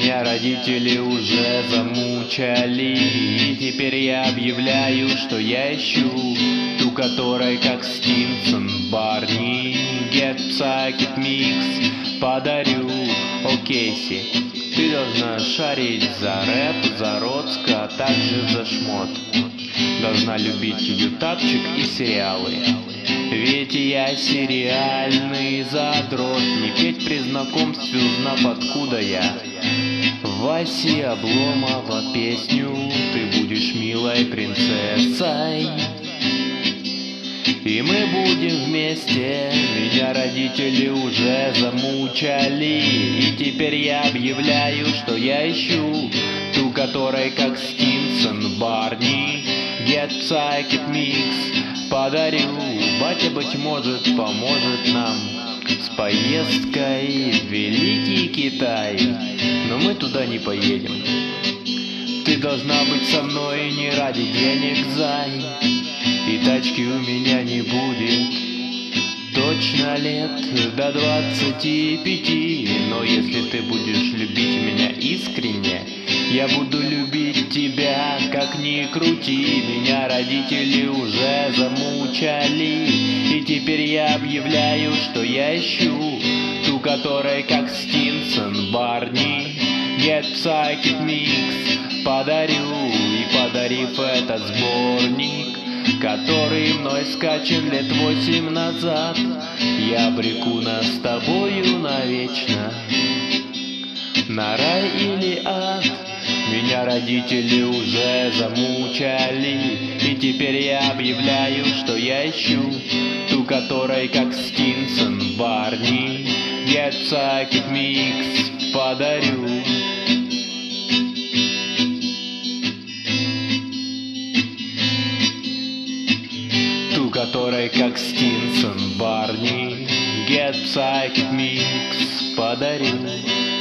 Меня родители уже замучали, и теперь я объявляю, что я ищу ту, которой как Стинсон, Барни, Get Psychic Mix подарю. О, Кейси, ты должна шарить за рэп, за Роцко, а также за шмот. Должна любить ютабчик и сериалы, ведь я сериальный задрот. Не петь при знакомстве, узнав откуда я. Васи Обломова песню «Ты будешь милой принцессой». И мы будем вместе, меня родители уже замучали, и теперь я объявляю, что я ищу ту, которой как Стинсон, Барни, Get Psychic Mix подарю. Батя, быть может, поможет нам с поездкой в Великий Китай, но мы туда не поедем. Ты должна быть со мной не ради денег, зай, и тачки у меня не будет точно лет до 25. Но если ты будешь любить меня искренне, я буду любить тебя, как ни крути. Меня родители уже замучали, и теперь я объявляю, что я ищу ту, которой как Стинсон, Барни, Get Psychic Mix подарю. И подарив этот сборник, который мной скачан лет 8 назад, я обреку нас с тобою навечно на рай или ад. Меня родители уже замучали, и теперь я объявляю, что я ищу ту, которой как Стинсон, Барни, Get Psychic Mix подарю. Ту, которой как Стинсон, Барни, Get Psychic Mix подарю.